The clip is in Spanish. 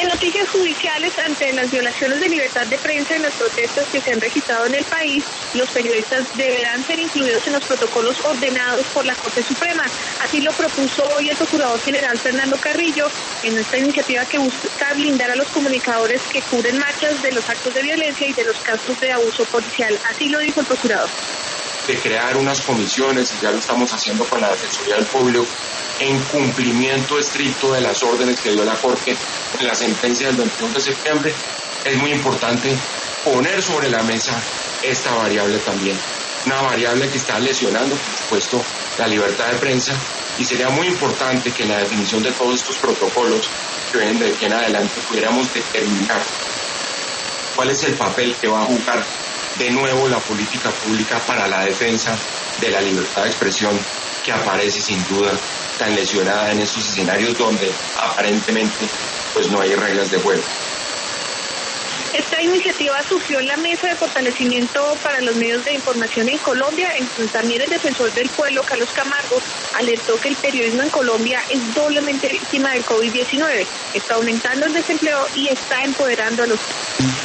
En noticias judiciales, ante las violaciones de libertad de prensa en las protestas que se han registrado en el país, los periodistas deberán ser incluidos en los protocolos ordenados por la Corte Suprema. Así lo propuso hoy el Procurador General Fernando Carrillo en esta iniciativa que busca blindar a los comunicadores que cubren marchas de los actos de violencia y de los casos de abuso policial. Así lo dijo el Procurador. De crear unas comisiones, y ya lo estamos haciendo con la Defensoría del Pueblo, en cumplimiento estricto de las órdenes que dio la Corte en la sentencia del 21 de septiembre, es muy importante poner sobre la mesa esta variable también. Una variable que está lesionando, por supuesto, la libertad de prensa, y sería muy importante que en la definición de todos estos protocolos que vienen de aquí en adelante pudiéramos determinar cuál es el papel que va a jugar de nuevo la política pública para la defensa de la libertad de expresión, que aparece sin duda tan lesionada en estos escenarios donde aparentemente pues no hay reglas de juego. Esta iniciativa surgió en la Mesa de Fortalecimiento para los Medios de Información en Colombia, en donde también el defensor del pueblo, Carlos Camargo, alertó que el periodismo en Colombia es doblemente víctima del COVID-19, está aumentando el desempleo y está empoderando a los